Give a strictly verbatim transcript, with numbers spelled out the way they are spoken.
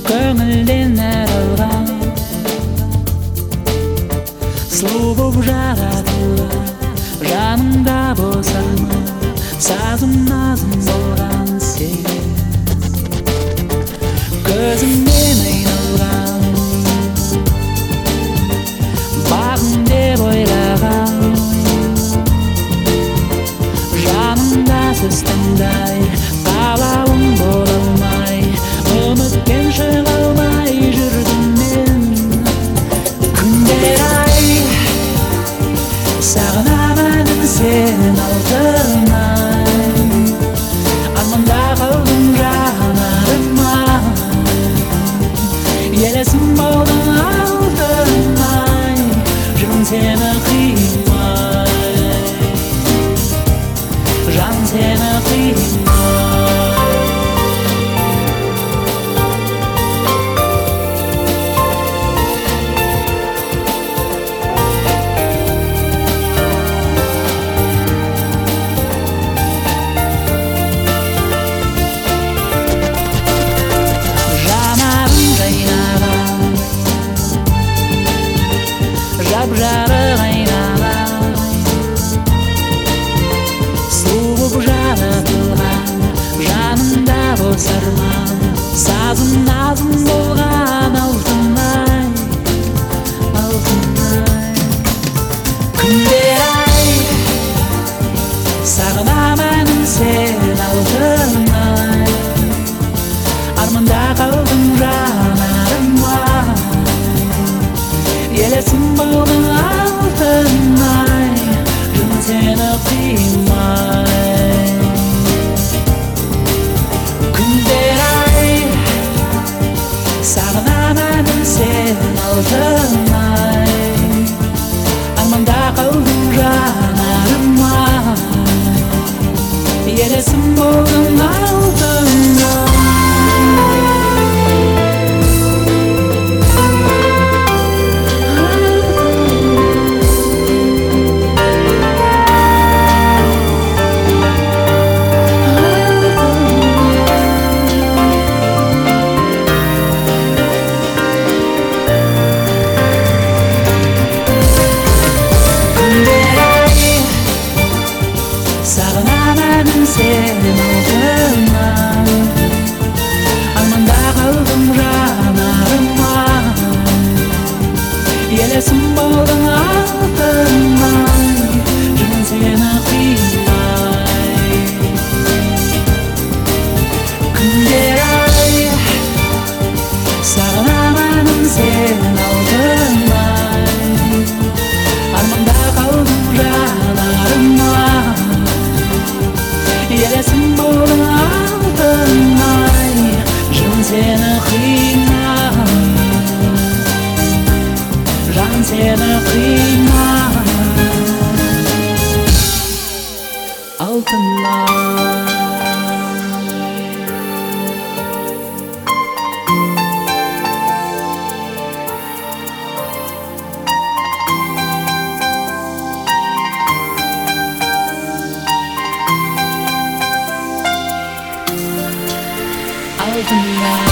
көңілден әралған сұлу боп жаратылған жанымда босама сазым назым болған сен көзімнен айналған бағым деп ойлаған жанымда сіз таңдай қалауым бола алмай үміттен шыға алмай жүрдім мен күндер ай сағынамын сен алтынай арманда қалдым жанарыма елесім болдың алтынай жүрмін сені қимай жан сені қимай жап-жарық айналам сұлу боп жаратылған жанымда бос арман сазым назым болған алтынай алтынай күндер ай сағынамын сен алтынай арманда қалдым жанарыма елесім болдың алтынай жүрмін сені қимай күндер ай сағынамын сен алтынай арманда қалдым жанарыма елесім болдың алтынай сағынамын сен алтынай арманда қалдым жанарыма елесім болдың алтынай жүрмін сені қимай күндер ай сағынамын сен алтынай арманда қалдым жанарыма елесім болдың алтынай жүрмін сені қимай жан сені қимай алтынай Altınay